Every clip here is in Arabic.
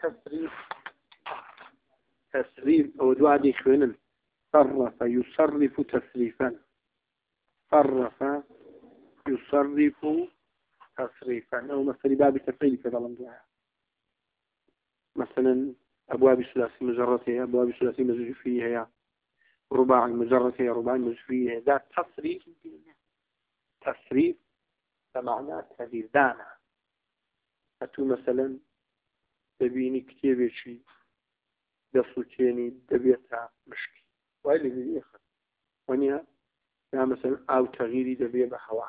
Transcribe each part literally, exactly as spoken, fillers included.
تسريف تسريف أو دوادي خوين صرف يصرف تسريفا صرف يصرف تصريفا أو مثل باب تفعيل كذا لنضوها مثلا أبواب الثلاثي مجرتها أبواب الثلاثي مزجفية رباعي مجرتها رباعي مزجفية ذات تصريف تصريف بمعنى تغيير دانا أتو مثلا تبيني كتير شيء دصوتيني دبيتها مشكي وإلي في إخر ونيا يعني مثلا أو تغييري دبيه بحوا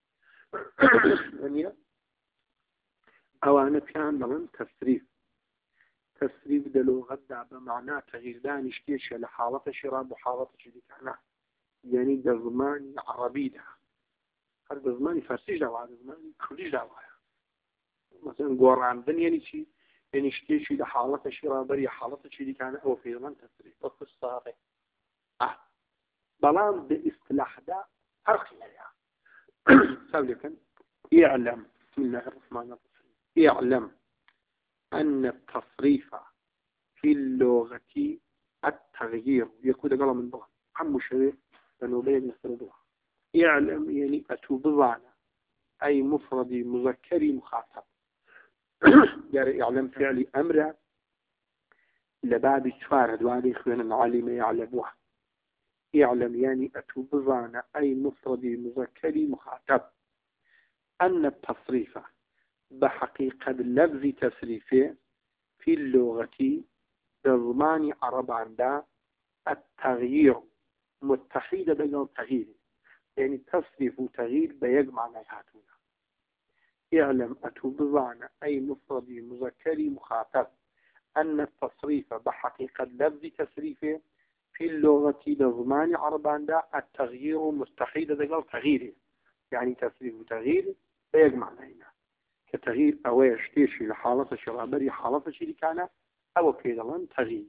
ونيا أو أنا كان مثلا تصريف تصريف دلو غدا بمعنى تغيير داني شتيش لحالة شراء بحالة شديد أنا يعني دزمان عربي ده هذا دزماني فارسي ده وهذا دزماني كردي ده مثلا قرآن دن يعني شيء يعني شتيش لحالة شراء بري حالة شديد أنا أو في زمان تصريف بس صار أه بلان باصطلاح ده فرق يعني سابقا يعلم بسم الله الرحمن الرحيم يعلم أن التصريف في اللغة التغيير يقول قال من ضغط عم شريف لأنه بين يستردوها يعلم يعني أتوبضانا أي مفرد مذكري مخاطب يعني يعلم فعلي أمر لباب الشوار دواني خوين العالم يعلموها يعلم يعني أتوبضانا أي مفرد مذكري مخاطب أن التصريف بحقيقة اللفظ تسريفه في اللغة بضمان عرب عند التغيير متحيدة بين التغيير يعني تصريف وتغيير بيجمع نيهاتنا يعلم أتوبضان أي مفرد مذكري مخاطب أن التصريف بحقيقة اللفظ تسريفه في اللغة بضمان عرب عند التغيير متحيدة بين التغيير يعني تصريف وتغيير بيجمع نيهاتنا كتغيير أويش تيشي لحالة شرابري حالة شركانة أو كيدا لن تغيير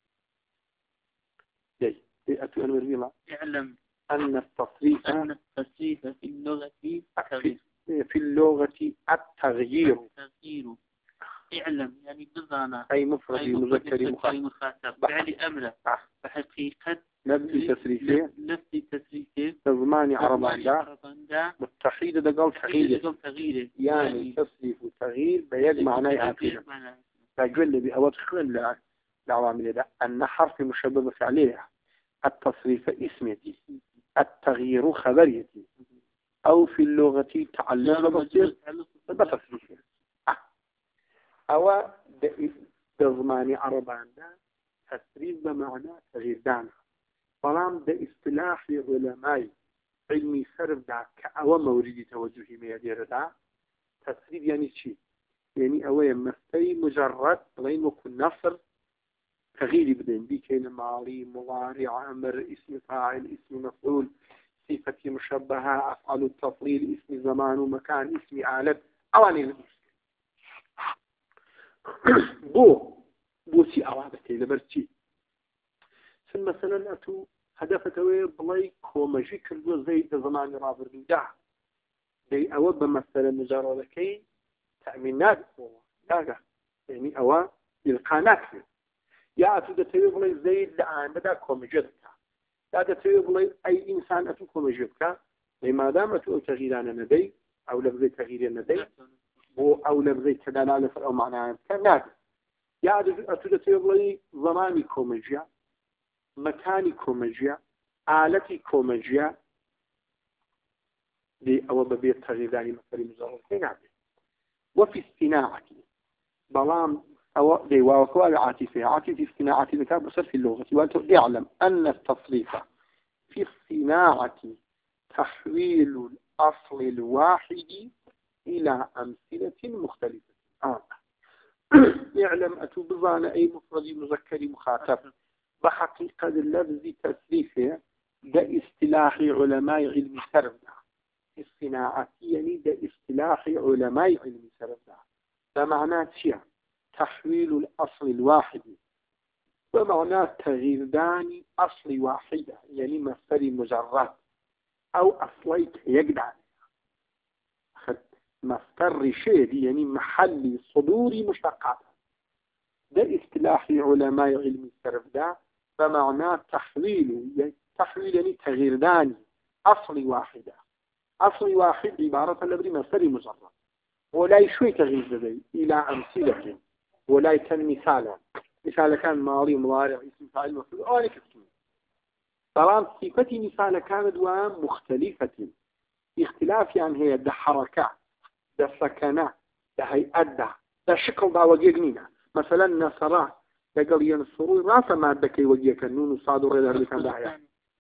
ليه أتو أنور بيلا اعلم أن التصريف أن التصريف في اللغة في, في اللغة التغيير تغيير اعلم يعني بضانا أي مفرد مذكر مخاطب فعل أمره آه. بحقيقة نفس تسريفه نفس تسريفه تضماني عربان دا عربان متحيدة دقل تغيير تغيير يعني تصريف وتغيير بيجمع نيهاتنا فقل بي أود خلال العوامل ده أن حرف مشبب فعليه التصريف اسميتي التغيير خبريتي أو في اللغة تعلق بصير بتصريفه أه. أو بضمان عربان دا تسريف بمعنى تغيير دانا فلام ده اصطلاح علماء علمي سرف دا كأو مورد توجهي ميادير دا تسريف يعني شيء يعني أولا مستي مجرد غين وكل نصر تغيير بدين بي كين ماضي مضارع أمر اسم فاعل اسم مفعول صفة مشبهة أفعال التفضيل اسم زمان ومكان اسم آلة أواني بو بوسي أوابتي لبرتي ثم مثلا أتو هدفتوي بلاي كومجي كردو زيد زمان رابر دا دي أوب مثلا مجرد كي تأمينات لا يعني أوا القانات يا أتو دتوي بلاي زيد لآن بدا كومجدك يا دتوي بلاي أي إنسان أتو كومجدك لما دام أتو تغييران ندي أو لفظي تغيير ندي أو لفظي تدلالة أو معناه كنات يا أتو دتوي بلاي زماني كومجيا مكاني كومجيا آلتي كومجيا دي أو ببيت تغييران مثل مجرد كنات وفي الصناعة بلام أو دي وقوال عاطفة عاطفة الصناعة ذكر بصر في اللغة ويعلم أن التصريف في الصناعة تحويل الأصل الواحد إلى أمثلة مختلفة آه. يعلم أتوبضان أي مفرد مذكر مخاطب بحقيقة اللفظ تسريفه ده اصطلاح علماء علم السرد الصناعة يعني ده اصطلاح علماء علم السرد ده معناه شيء تحويل الأصل الواحد ومعناه تغييردان أصل واحدة يعني مصدر مجرد أو أصليك يقدع مصدر شيء يعني محل صدور مشتقات ده اصطلاح علماء علم الصرف ده بمعنى تحويل يعني تحويل يعني تغيير داني أصل واحدة أصل واحد عبارة لبري مصدر مجرد ولا يشوي تغيير ذي إلى أمثلة ولا يكون مثالا مثال كان ماضي مضارع اسم فاعل مفعول أو كتير طبعا صفة مثال كانت مختلفة اختلاف يعني هي ده حركة ده سكنة ده هيئة ده ده شكل ده وجيجنينا مثلا نصرة يقول ينصروا راس مادة كي وجيك النون وصاد ورد اللي كان داعية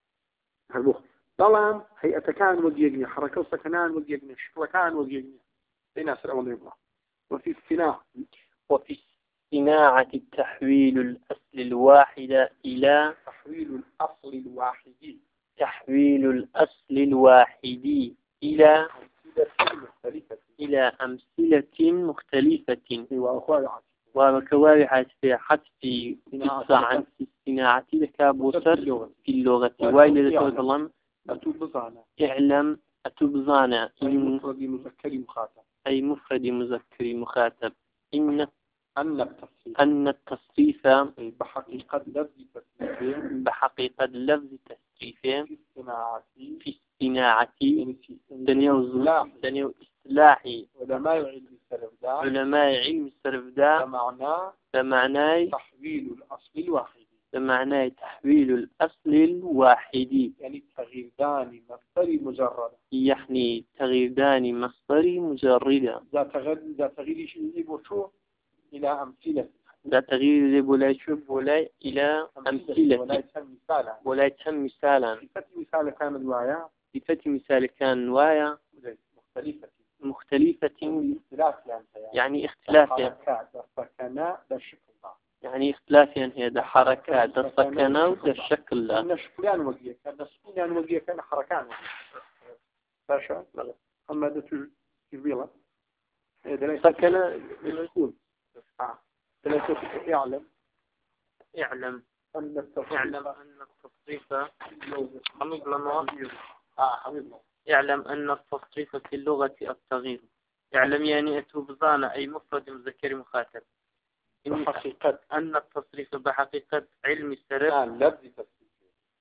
طبعا هيئة كان وجيجني حركة وسكنان وجيجني شكل كان وجيجني لنا سر أول يبغى وفي الصناعة وفي الصناعة تحويل الأصل الواحد إلى تحويل الأصل الواحد تحويل الأصل الواحد إلى مختلفة إلى أمثلة مختلفة وأخوة وكوارع في حذف قصة عن الصناعة لكابوسر في اللغة وإلى ذلك أتوبزانا اعلم أتوبزانا أي مفرد مذكر مخاطب أي مفرد مذكر مخاطب إن أن التصريف أن التصريف بحقيقة لفظ تصريف بحقيقة لفظ تصريف في الصناعة في الصناعة دنيو دنيو إصلاحي علماء علم السلف ده علماء علم السلف ده بمعنى بمعنى تحويل الأصل الواحد بمعنى تحويل الأصل الواحد يعني تغييردان مصدري مجرد يعني تغييردان مصدري مجردة ذا تغير ذا تغيير شيء يبوشو إلى أمثلة لا تغيير ولا يشب ولا إلى أمثلة ولا يتم مثالا ولا يتم مثالا صفة مثال كان الوايا صفة مثال كان وايا مختلفة مختلفة اختلاف يعني يعني اختلاف حركات السكنة بالشكل يعني اختلاف يعني هي ده حركات السكنة وده الشكل ده النشقلان وقيا كان السكنان وقيا كان حركان باشا أما ده تجبيلا سكنة يكون ثلاثة يعلم يعلم أن التصريف يعلم أن التصريف حميد لنا آه حميد يعلم أن التصريف في اللغة التغيير يعلم يعني أتوبزان أي مفرد مذكر مخاطب بحقيقة أن التصريف بحقيقة علم السرف لفظ تصريف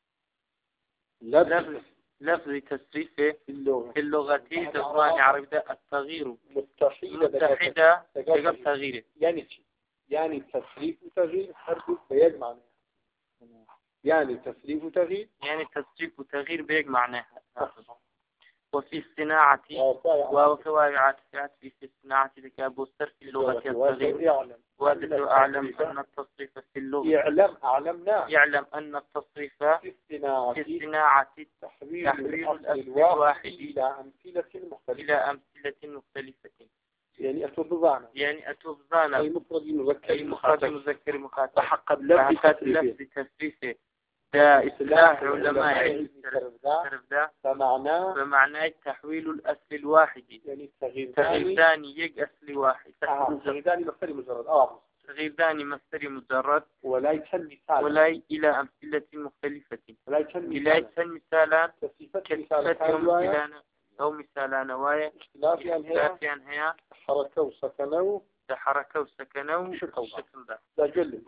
لفظ لفظ تصريف في اللغة في اللغة دزمان عربية التغيير متحدة متحدة تجب تغيير يعني يعني تصريف وتغيير حرف بيجمع يعني تصريف وتغيير يعني تصريف وتغيير بيجمعناها وفي الصناعة وكواعب في الصناعة لكابوستر في اللغة التغيير وأدل أعلم أن التصريف في اللغة يعلم أعلمنا يعلم أن التصريف في الصناعة في الصناعة تحويل الأصل الواحد إلى أمثلة مختلفة إلى أمثلة مختلفة يعني أتوبزانا يعني أتوبزانا أي مفرد مذكر أي مفرد مذكر مخاطب تحقق لفظ تصريفه ده إصلاح علماء علم السرف ده بمعنى بمعنى تحويل الأصل الواحد يعني تغيير تغيير ثاني يج أصل واحد تغيير ثاني مصدر مجرد آه تغيير ثاني مصدر مجرد ولا يتم مثال ولا إلى أمثلة مختلفة ولا يتم إلى يتم مثالا كصفة مثالا أو مثالا نوايا اختلاف يعني هي حركة وسكنة حركة وسكنة وشكل ده لا جل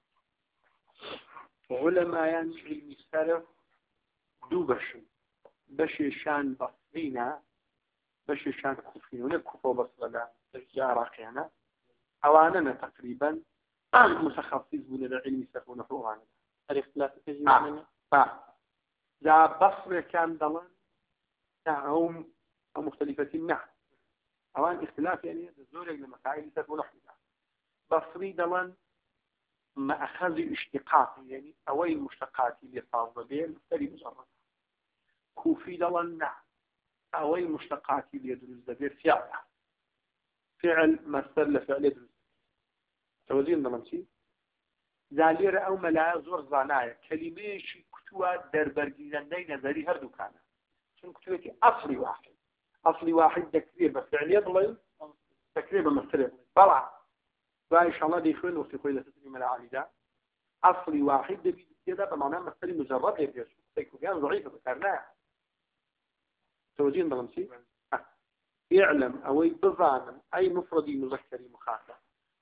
علماء يعني علم السلف دو بشر بشر شان بصرينا بشر شان كوفينا ولا كوفة بصرنا العراق يعني أواننا تقريبا متخصص من العلم السلف ونحوه عنه الاختلاف تجي معنا ذا بصر كان ضلان هم مختلفة نعم أوان اختلاف يعني الزورة لمسائل السلف ونحوه بصري ضلان ما أخذ اشتقاق يعني أوي مشتقات اللي صار بين مختلف مجرد كوفي دلنا أوي مشتقات اللي يدرس بين فعل فعل مصدر لفعل يدرس توزين ضمنتي زالير أو ملا زور زانايا كلمة شيء كتوى دربرجيزان دي نظري هردو كان شنو كتوى أصلي واحد أصلي واحد تكريبا فعل يضلي تكريبا مصدر طلع وإن شاء الله ديخون وفي خويلة تسليم العالي ده أصلي واحد بيد كده بمعنى مثلي مجرد يبيش سيكون ضعيفة ذكرناها توجين ضمنسي يعلم أو بظانا أي مفردي مذكري مخاطب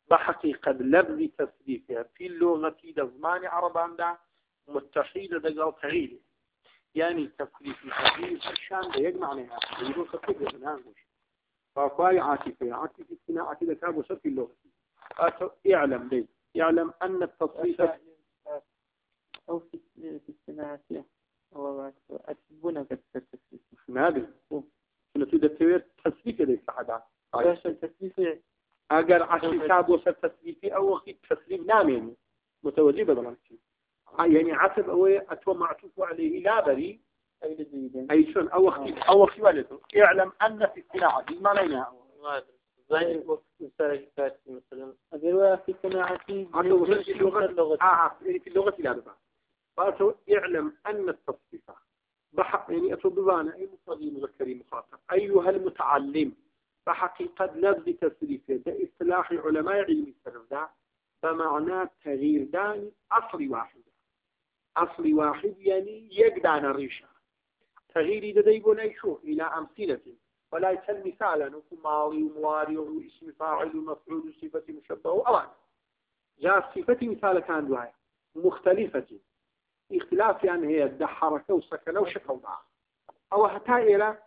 بحقيقة لفظ تصريفها في اللغة دزمان عربان دا متحيدة دقال تغيير يعني تصريف الحديث الشام ده يجمع عليها يقول تصريف الهانوش فأقوى عاطفة عاطفة الصناعة كده كابو في اللغة اعلم لي يعلم أن التصريف أو في في الصناعة أو أتبونا كالتصريف ما هذا نتو دكتور تصريف ليس حدا ايش التصريف اگر عشان كاب وصل تصريفي او وقت تصريف نامي متوجه بدل يعني عتب او اتو معطوف عليه لا بري اي جديد اي شلون او وقت او وقت والده يعلم ان في الصناعه دي ما لنا زي وقت السرقات مثلا اگر في صناعه في اللغه اه في اللغه لا بقى فاتو يعلم ان التصريف بحق يعني أتوببانا أي مفردي مذكري مخاطب أيها المتعلم بحقيقة لفظ تصريفه ده اصطلاح علماء علم الصرف ده بمعنى تغيير دان أصل واحد أصل واحد يعني يقدان الريشة تغيير ده يقول أي شو إلى أمثلة ولا يتل مثالا ماضي ومواري واسم فاعل ومفعول وصفة مشبه وأوان جاء صفة مثال كان دعاية مختلفة اختلاف يعني هي ده حركة وسكنة وشكل بعض أو حتى إلى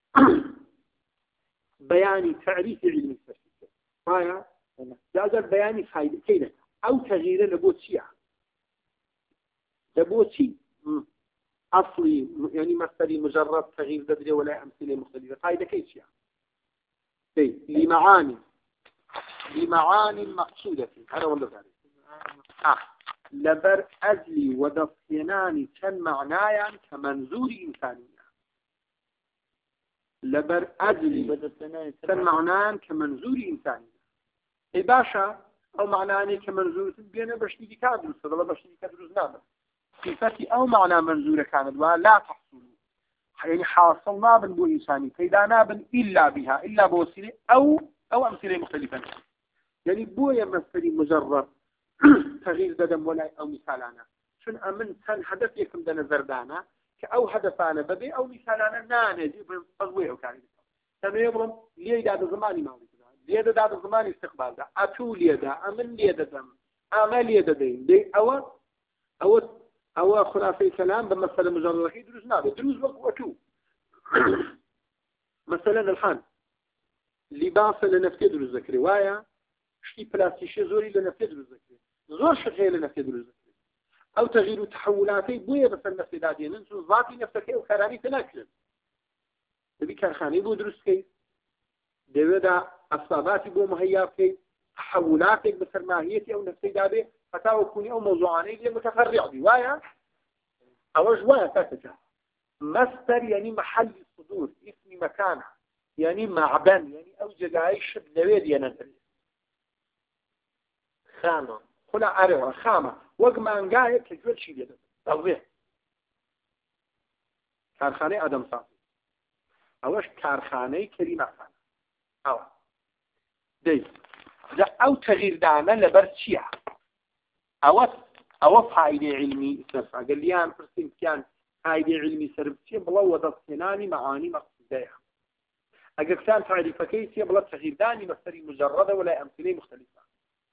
بيان تعريف علم الفلسفة فهي جاز البيان فايدة كده أو تغيير لبوتشيا لبوتشي أصلي يعني مثلي مجرد تغيير بدري ولا أمثلة مختلفة فايدة كيشيا لمعاني لمعاني مقصودة أنا ولا ذلك آه لبر أزلي ودفيناني كان معنايا كمنزور إنسانية لبر أزلي كان معنايا كمنزور إنسانية الباشا أو معناني كمنزور بينا بشتي كادر صدلا بشتي كادر نابل صفتي أو معنى منزور كانت ولا تحصل يعني حاصل نابل بو إنساني فإذا نابل إلا بها إلا بوسيلة أو أو أمثلة مختلفة يعني بو يمثل مجرد تغيير ددم ولا أو مثالانا شن أمن كان هدف يكم دنا زردانا كأو هدفانا بدي أو مثالانا نانا جيب تضويه كان كانوا يبرم ليه داد زماني مالي ليه داد زماني استقبال ده أتو ليه دا أمن ليه ددم أما ليه ددين دي أو أو أو خلافي كلام بمثل مجرد كي دروز نابي دروز وقتو مثلا الحان لباس لنفسي دروز ذكري وايا شتي بلاستيشي زوري لنفسي دروز ذكري زور شغيل لنفسي دروز ذكري أو تغيير تحولاتي بويا بس النفسي دادي ننسو ذاتي نفسك وكراني تناكل تبي كارخاني بو دروز كي دودا أصاباتي بو مهياب كي تحولاتك بسر ماهيتي أو نفسي دادي فتاوى كوني أو موضوعاني اللي متفرع دي وايا أو جوايا فاتجة مصدر يعني محل الصدور اسم مكانه يعني معبن يعني أو جداي شد لويد ينزل خامة خلا أروى خامة وقما أنقاية كجول شيء جدا توضيح كارخانة أدم صافي أوش كارخانة كريمة خانة أو دي لا أو تغيير دانا لبرشيع أو أو فائدة علمي سرفة قال لي أنا فرسين كان فائدة علمي سرفتي بلوض الصناني معاني مقصودية أجل كان تعريف كيسي بلا تغيير داني مصدري مجردة ولا أمثلة مختلفة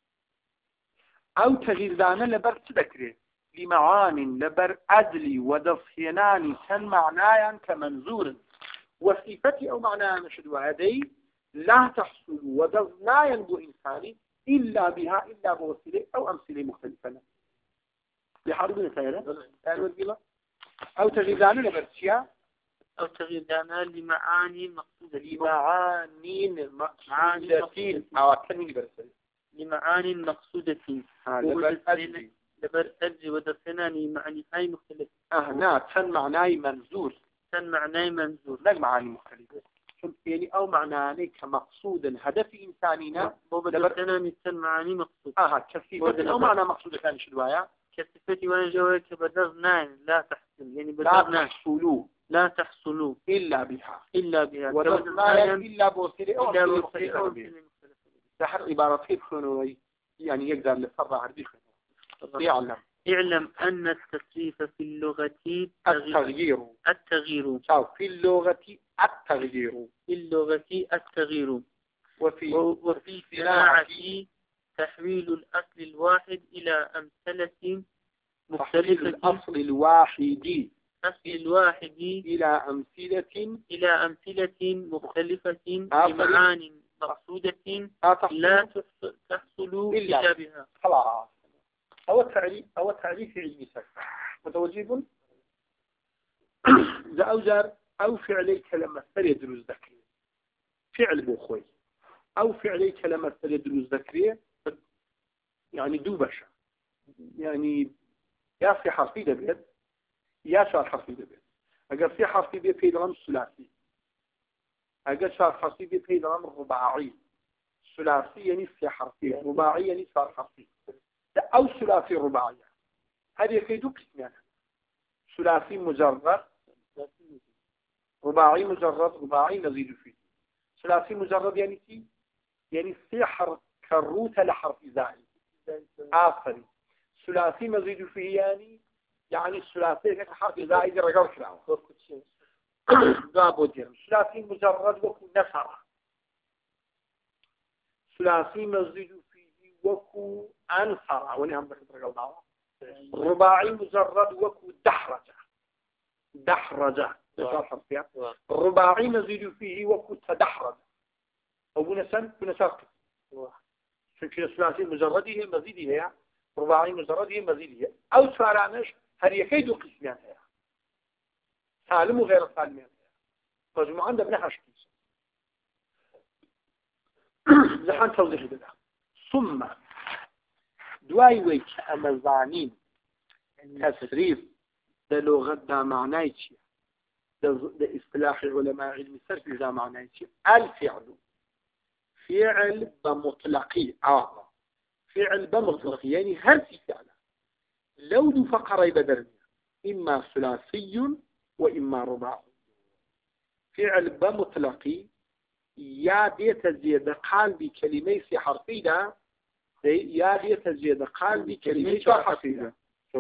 أو تغيير دانا لبر تذكره لمعان لبر أدلي ودفيناني كان معنايا كمنزور وصفتي أو معناها نشد هذه لا تحصل ودفنا ينبو إنساني إلا بها إلا بوسيلة أو أمثلة مختلفة بحاربين سيرة أو تغيير دانا لبر تشيا أو تغيير دانا لمعاني مقصودة لمعاني مقصودة أو أكمل برسل لمعاني مقصودة لبر أجل ودفناني معني هاي مختلفة آه نا كان معناي منزور كان معناي منزور لا معاني مختلفة يعني أو معناني كمقصود هدف إنسانينا لبر كان معاني مقصودة آه كثيفة أو معنى مقصودة كان شدوايا كثيفتي وانا جوابك بدرنان لا تحصل يعني لا تحصلوا لا تحصلوا إلا بها إلا بها ودرنان إلا بوسيلة أو أمثلة مختلفة سحر عبارة كيف خنوي يعني يقدر لفرع عربي خنوي يعلم اعلم أن التصريف في اللغة التغيير التغيير شوف في اللغة التغيير في اللغة التغيير وفي وفي صناعة تحويل الأصل الواحد إلى أمثلة مختلفة. الأصل الواحد أصل الواحد إلى أمثلة إلى أمثلة مختلفة بمعان مقصودة لا تحصل إلا بها. خلاص. أو تعريف أو تعريف علمي سكت متوجب إذا أوزر أو فعلي كلمة يدرس ذكري فعل بوخوي أو فعلي كلمة يدرس ذكري يعني دوبشة يعني يا في حرفي دبيت يا شار حرفي دبيت أجر في حرفي دبيت في درام ثلاثي أجر شار حرفي دبيت في درام رباعي ثلاثي يعني في حرفي رباعي يعني شار حرفي أو ثلاثي رباعي هذه كيدو قسمين ثلاثي مجرد رباعي مجرد رباعي نزيد فيه ثلاثي مجرد يعني تي يعني في حرف كروت لحرف زائد آخر ثلاثي مزيد فيه يعني يعني الثلاثي كحرف زائد رجل كلاوه جابوا دير ثلاثي مجرد وكو نفر ثلاثي مزيد فيه وكو أنفر وني هم بكتر رجل دعوة رباعي مجرد وكو دحرجة دحرجة الرباعي مزيد فيه وكو تدحرج أو بنسان بنساق في الثلاثي مجرده مزيده هي رباعي مجرده مزيده أو سارعنش هل يكيد قسمان هي سالم وغير سالم هي مجموعا ده بنحش كيس لحن توضيح ده ثم دواي ويك أمزانين تسريف ده لغة ده معناه شيء ده اصطلاح علماء علم الصرف ده معناه شيء الفعل فعل بمطلقي آه فعل بمطلقي يعني هرسي فعل لو دو فقري بدرني إما ثلاثي وإما رباعي فعل بمطلقي يا بيت زيادة قلبي كلمة في حرفي ده يا بيت زيادة قلبي كلمة في حرفي ده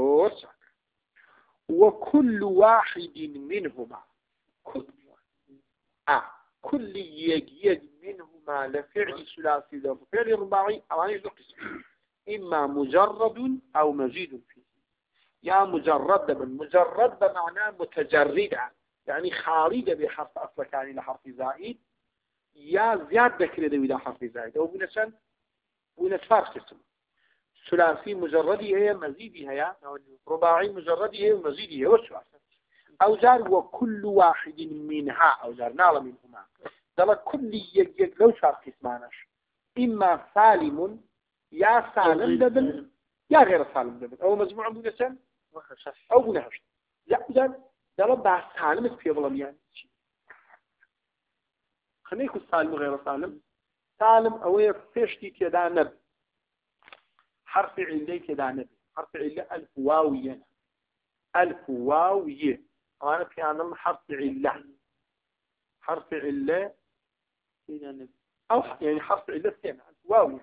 وكل واحد منهما كل آه كل يجيج منهما لفعل ثلاثي لفعل رباعي أو عن قسم إما مجرد أو مزيد فيه يا مجرد من مجرد بمعنى متجردة يعني خالدة بحرف أصل كان لحرف زائد يا زيادة كده إلى حرف زائد أو بنسان ونسفار قسم ثلاثي مجردي هي مزيدي هي رباعي مجردي هي مزيدي هي وشو أو زار وكل واحد منها أو زار نال منهما دل كل يجيك لو شار قسمانش إما سالم يا سالم دبل يا غير سالم دبل أو مجموعة بنسان أو بنهش لا زار دل بعد سالم في ظلم يعني خلينا يكون سالم وغير سالم سالم أو فيشتي كذا نب حرف علة كذا نب حرف علة ألف واوية ألف واوية أنا في عالم حرف علة حرف علة كذا نب أو يعني حرف علة سنة ألف واوية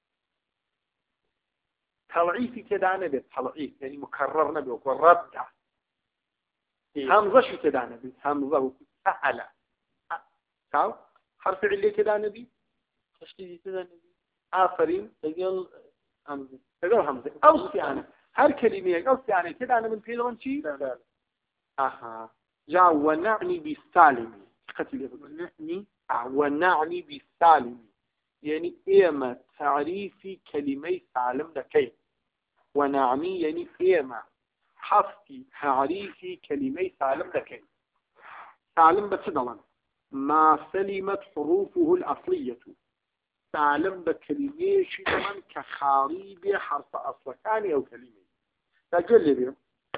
تلعيف كذا نب تلعيف يعني مكرر نب وكررت همزة شو كذا نب همزة سهلة تعال حرف علة كذا نبي تشتي كذا نبي آخرين تقول همزة تقول همزة أو استعانة هر كلمة أو استعانة كذا أنا من فيلم شيء لا لا أها جاء ونعني بالسالم قتل ونعني ونعني بالسالم يعني إيما تعريف كلمة سالم لكي ونعني يعني إيما حفتي تعريف كلمة سالم لكي سالم بتدلن ما سلمت حروفه الأصلية سالم بكلمة شدما كخاريب حرف أصل ثاني أو كلمة تجلب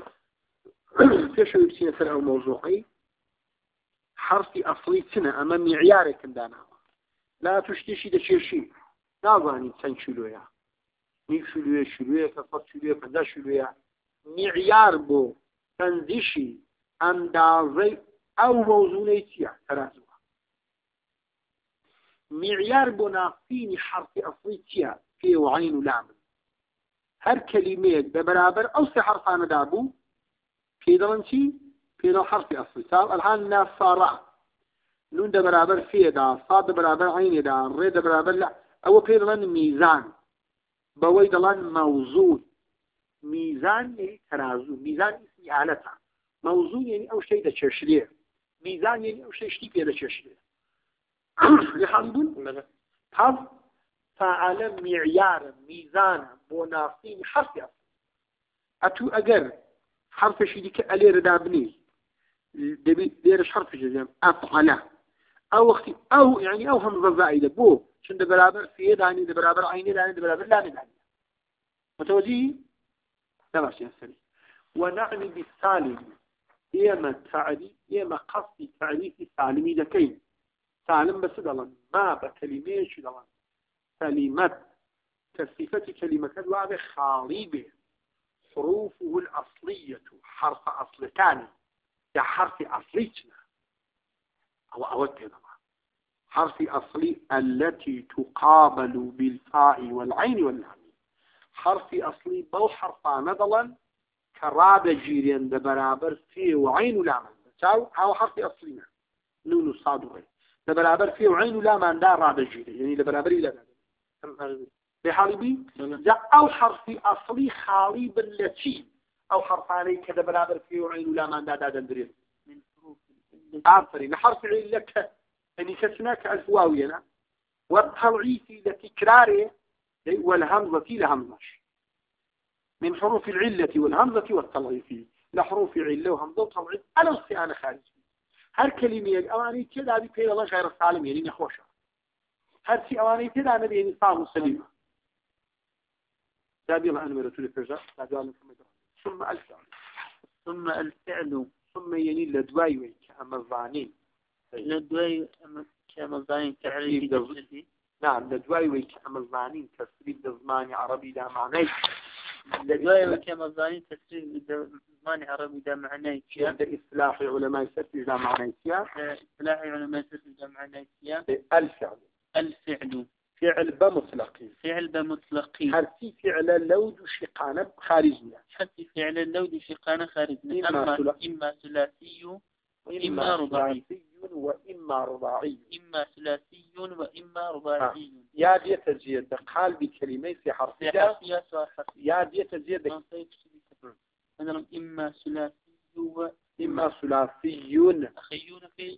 تشعر بسنة أو موضوعي حرف أصلي سنة أمام معيارك دانا لا تشتشي ده شيء شيء لا ظاني تنشلويا ميك شلويا شلويا كفت شلويا كذا شلويا معيار بو تنزيشي أندازي أو موزونيتيا ترازوها معيار بناقين حرف أصليتيا في وعين ولام هر كلمة ببرابر أو سي حرفان دابو في درنشي في دو حرف أصلي ساب الآن نافارا نون ده برابر في دا صاد برابر عين دا ري ده برابر لا أو في درن ميزان بوي دلان موزون ميزان يعني ترازو ميزان اسمي آلتها موزون يعني أو شيء ده تشريه ميزان يعني أو شيء شتي ده تشريه لحظون حظ فعل معيار ميزان بوناصين حرف أتو أجر حرف شيء كألير دابني دبي ديرش حرف جزم أفعل أو وقت أو يعني أو همزة زائدة بو شن ده برابر في داني ده برابر عيني داني ده برابر لا داني متوجه لا ماشي هسه ونعني بالسالم إما تعريف إما قصد تعريف سالمي دكين سالم بس دلان ما بكلمة شو دلان كلمة كصفة كلمة الواضح خالي به حروفه الأصلية حرف أصل ثاني يا حرف أصليتنا أو أود كذا حرف أصلي التي تقابل بالفاء والعين واللام حرف أصلي بو حرف نضلا كراد جيرين ده برابر فيه وعين ولام تاو أو حرف أصلينا نون الصاد ده برابر فيه وعين ولام ده راد جيرين يعني ده برابر إلى بحالبي جاء أو حرف أصلي خالي بالتي أو حرف عليه كده برابر فيه وعين ولام ده ده دندرين من حروف آفرين حرف علك يعني كسناك الفواوينا والتضعيف لتكراره والهمزة لهمزة من حروف العلة والهمزة والتضعيف لحروف علة وهمزة وتضعيف أنا الصيانة خارج هر كلمة أواني كده هذه في الله غير السالم يعني نخوشة هر شيء أواني كده أنا بيني صار سليمة تابي الله أنا مرتولي فرجاء تابي الله ثم الفعل ثم الفعل ثم يعني لدواي كأما الظانين لدواي كأما الظانين تعريف جسدي نعم لدواي وكأما الظانين تسريب زمان عربي ده معناه لدواي وكأما الظانين تسريب زمان عربي ده معناه عند إصلاح علماء السرد ده معناه إصلاح علماء السرد ده معناه الفعل الفعل فعل بمطلقي فعل بمطلقي حرفي فعل لود شقانة خارجية حرفي فعل لود شقانة خارجية أما إما ثلاثي وإما رباعي وإما رباعي إما ثلاثي وإما رباعي يا دي تزيد قال بكلمة في حرفية يا دي تزيد مثلا إما ثلاثي وإما ثلاثي أخيون في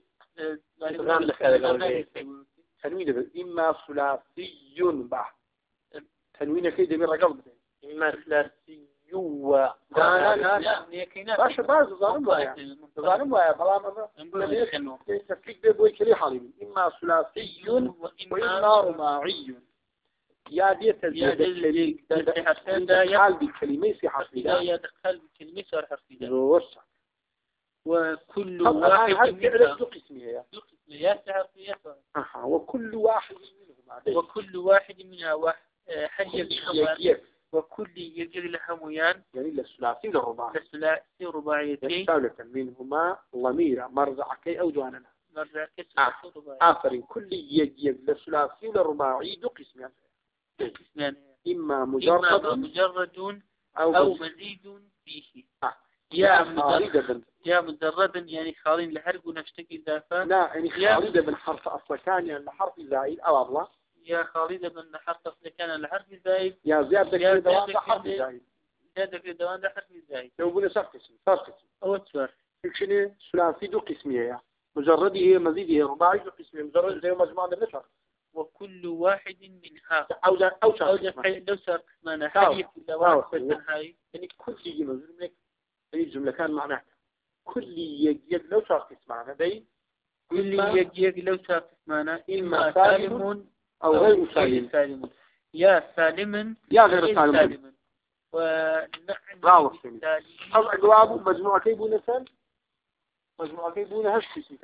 تنوين إما ثلاثي بعد تنوين كيد من رقم إما ثلاثي و لا لا لا باش باش ظالم ويا ظالم ويا بلا ما تفكيك بوي كلي حالي إما ثلاثي وإما رباعي يا دي تزيد يدخل بكلمة في حرفية يدخل بكلمة في حرفية روسا وكل واحد منها قسمية حرفية أها وكل واحد منهم وكل واحد منها حي بخمر وكل يجري لهميان يعني للثلاثي للرباعي للثلاثي رباعيتين ثالثا منهما ضمير مرجع كي أو جواننا مرجع كي آخرين كل يجي للثلاثي للرباعي دو قسمان قسمان إما مجرد إما مجرد أو, أو مزيد فيه آه. يا مجرد يا مجرد يعني خالين لحرف ونشتكي إضافة لا يعني خالدة من حرف أصلا كان يعني حرف زائد أو أبلا يا خالدة من حرف أصلا كان لحرف زائد يا زيادة كده دوان ده حرف زائد زيادة كده دوان ده حرف زائد لو بنا صار قسم صار قسم أو تسوار شنو ثلاثي دو قسمية مجرد هي مزيد هي رباعي دو قسمية مجرد زي مجموعة من النشر وكل واحد منها أو ده أو شر لو صار قسمنا حي في الدوام هاي يعني كل شيء مزمن يعني الجملة كان معناها كل يجيب لو صار قسمنا ده كل يجيب لو صار قسمنا إما سالم أو غير سالم سالم يا سالم يا غير سالم, سالم. ونحن بالتالي هل أجواب مجموعة كيبون سال مجموعة كيبون هش كسي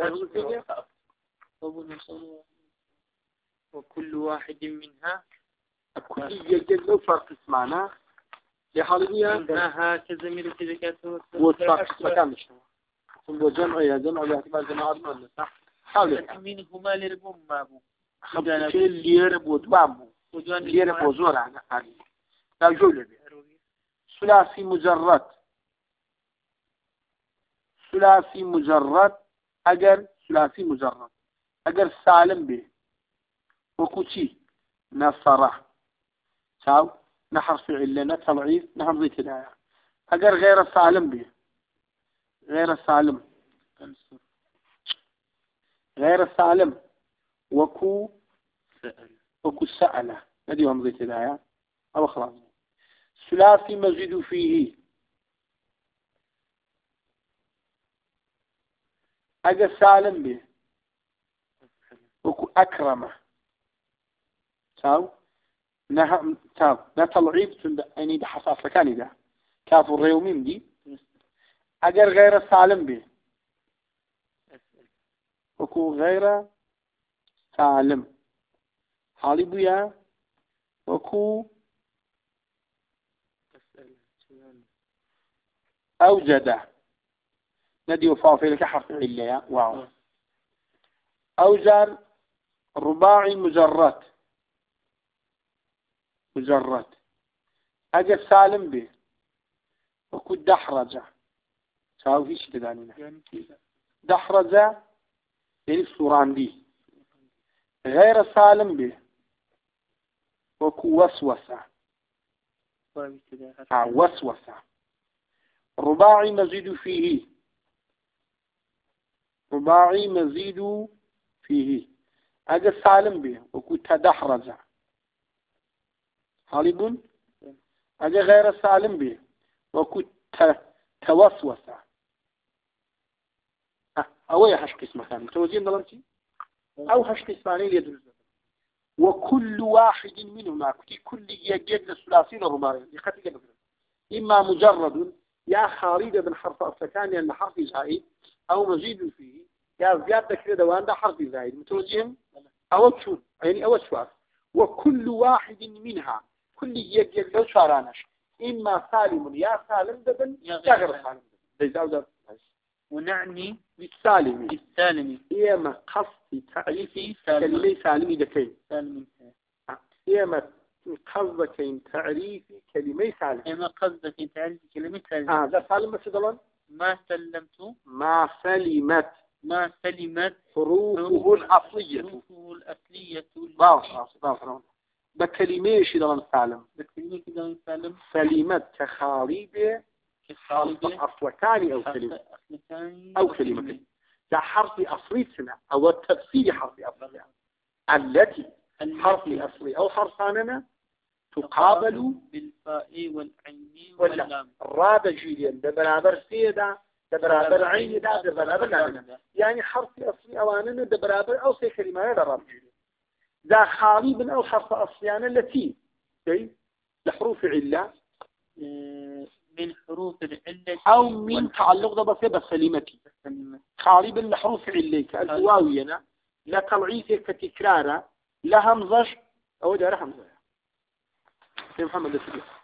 وكل واحد منها كل يجيب لو صار قسمنا لحاليا انها كزميل في ذكاته وصار مكان مش هو جمع يا جمع باعتبار جماعة ولا صح حاول منهما لربهم مابو خمسة اللي يرب ودوامه اللي يرب وزور عن هذه لا جولة ثلاثي مجرد ثلاثي مجرد أجر ثلاثي مجرد أجر سالم به وكوتشي نصره شاو نحرف علة نتضعيف نهمزة تدايا أجر غير سالم به غير سالم غير سالم وكو سأل وكو سأل ندي همزة تدايا أو خلاص ثلاثي مزيد فيه أجر سالم به وكو أكرمه تاو نه تاو نتضعيف يعني ده حساس كان ده كاف الريومين دي أجر غير سالم به وكو غير سالم حالي بيا وكو أوجد ندي وفافي لك حرف عليا واو أوجر رباعي مجرد مجرد أجر سالم به وكو دحرجة شاو فيش تدانينا دحرجة يعني سوراندي غير سالم به وكو وسوسة آه وسوسة رباعي مزيد فيه رباعي مزيد فيه أجر سالم به وكو تدحرجة حالبون أجر غير سالم به وكو توسوسة أو أي حش قسم ثاني متوزين ضلمتي أو حش قسماني ليدرس وكل واحد منهما كل يجد الثلاثين رباعي يختي كده إما مجرد يا خالد بن حرف أصلكان لأن حرف زائد أو مزيد فيه يا زيادة كده دوان ده حرف زائد متوزين أو شو يعني أو شو وكل واحد منها كل يجد لو شارانش إما سالم يا سالم دبن يا غير سالم دبن ونعني بالسالمي بالسالمي إما قصد تعريفي كلمة سالمي دكين سالمي إما قصدك تعريفي كلمة سالمي إما قصدك تعريفي كلمة سالمي آه ذا سالم مثلا ما سلمت ما سلمت ما سلمت حروفه الأصلية حروفه الأصلية باص باص بكلمة شدلان سالم بكلمة شدلان سالم سلمت كخالبة كخالبة أصلكاني أو كلمة أو كلمة لا حرف أصلي سنة أو التفسير حرف أصلي التي حرف أصلي أو حرفاننا تقابل بالفاء والعين واللام راد جيليا ده برابر سيدا ده برابر عين ده ده برابر لام يعني حرف أصلي أواننا ده برابر أو سي كلمة ده راب جيليا ذا خالب أو حرف أصليان التي أي لحروف علة من حروف العلة أو من تعلق ده بس بسلمتي خالب الحروف علة كالواوية لا تلعيث كتكرارة لا همزش أو ده همزة محمد السبيل